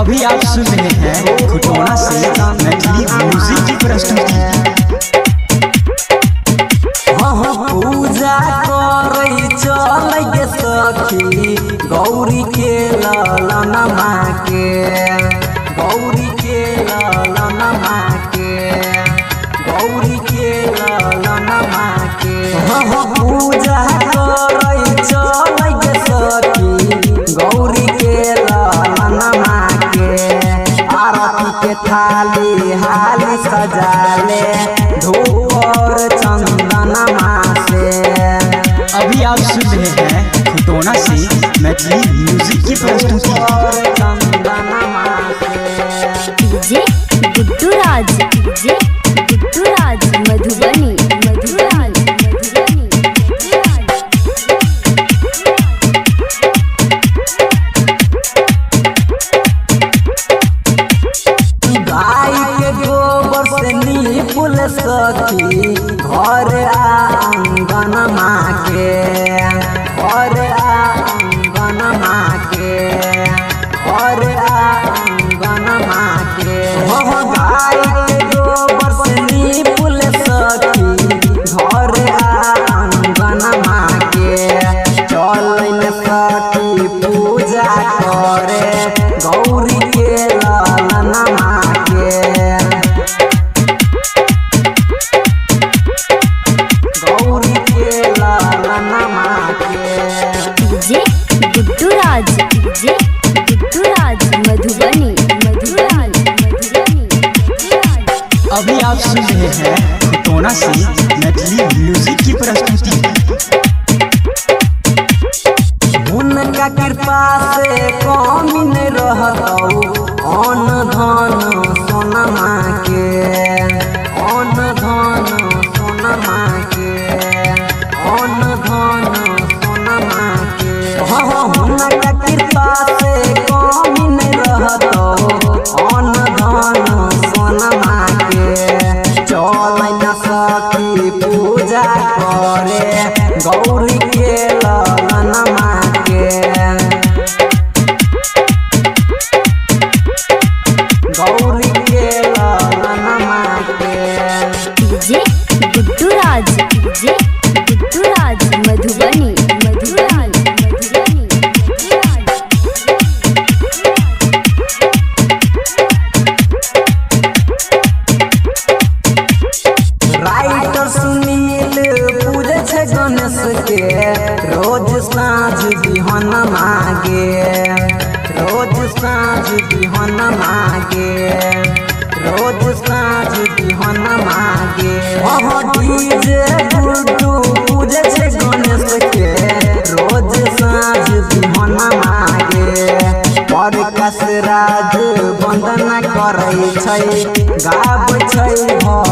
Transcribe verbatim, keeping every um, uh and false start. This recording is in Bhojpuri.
अभी आप सुन रहे हैं खुटोना से मैथिली म्यूजिक की प्रस्तुति। पूजा करे चल सखी गौरी के ललन माँ के, गौरी के ललन माँ के, गौरी के ललन माँ के। पूजा करे चल सखी गौरी के ललन माँ के। आरती के थाली हाली सजाले धूप और चंदन माँ से। अभी आप सुन रहे हैं खुटोना से मैथिली म्यूजिक की प्रस्तुति। डीजे गुड्डू राज, डीजे गुड्डू राज मधुबनी, मधुबनी, मधुबनी, गाय के गोबर से नीपुल सखी घर आंगन माँ के, घर आंगन माँ के, घर आंगन माँ के। गाय के गोबर से नीपुल सखी घर आंगन माँ के। चल सखी पूजा करे गौरी के ललन माँ के, गौरी के ललन माँ के। DJ Guddu Raj, DJ Guddu Raj Madhubani, Madhubani, Madhubani, Madhubani. अभी आप सुन रहे हैं खुटोना से मैथिली म्यूजिक की प्रस्तुति। उनका कृपा से कमी नहीं रहतौ अन्न धन सोनमा के, अन्न धन सोनमा के, अन्न धन सोनमा के। उनका कृपा से कमी नहीं रहतौ अन्न धन सोनमा के। चल न सखी पूजा करे गौरी के ललन माँ के, गौरी के ललन माँ के। DJ Guddu Raj, DJ Guddu Raj Madhubani, Madhubani, Madhubani, Madhubani. Writer Sunil पूजे छे गणेश के रोज साँझ बिहन मागे, रोज साँझ बिहन मागे, रोज साँझ बिहन मागे। डीजे गुड्डू पूजे छे गणेश के रोज साँझ बिहन मागे। प्रकाश राज वंदना करै छै गाबै छै।